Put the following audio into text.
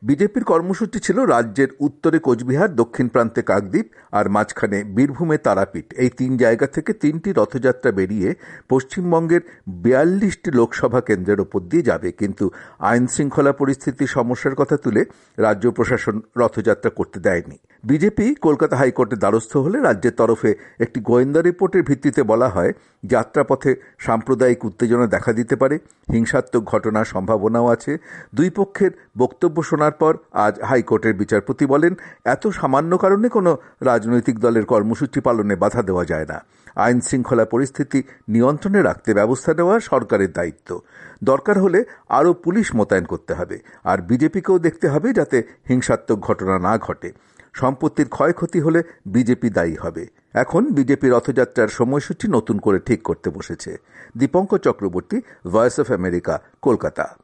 বিজেপির কর্মসূচি ছিল রাজ্যের উত্তরে কোচবিহার, দক্ষিণ প্রান্তে কাকদ্বীপ আর মাঝখানে বীরভূমে তারাপীঠ। এই 3 জায়গা থেকে 3টি রথযাত্রা বেরিয়ে পশ্চিমবঙ্গের 42টি লোকসভা কেন্দ্রের ওপর দিয়ে যাবে। কিন্তু আইন শৃঙ্খলা পরিস্থিতির সমস্যার কথা তুলে রাজ্য প্রশাসন রথযাত্রা করতে দেয়নি। বিজেপি কলকাতা হাইকোর্টের দ্বারস্থ হলে রাজ্যের তরফে একটি গোয়েন্দা রিপোর্টের ভিত্তিতে বলা হয়, যাত্রাপথে সাম্প্রদায়িক উত্তেজনা দেখা দিতে পারে, হিংসাত্মক ঘটনার সম্ভাবনাও আছে। দুই পক্ষের বক্তব্য শোনার পর আজ হাইকোর্টের বিচারপতি বলেন, এত সামান্য কারণে কোনো রাজনৈতিক দলের কর্মসূচি পালনে বাধা দেওয়া যায় না। আইন শৃঙ্খলা পরিস্থিতি নিয়ন্ত্রণে রাখতে ব্যবস্থা নেওয়া সরকারের দায়িত্ব। দরকার হলে আরও পুলিশ মোতায়েন করতে হবে, আর বিজেপিকেও দেখতে হবে যাতে হিংসাত্মক ঘটনা না ঘটে। সম্পত্তির ক্ষয়ক্ষতি হলে বিজেপি দায়ী হবে। এখন বিজেপি রথযাত্রার সময়সূচি নতুন করে ঠিক করতে বসেছে। Dipankar Chakraborty, voice of America, Kolkata.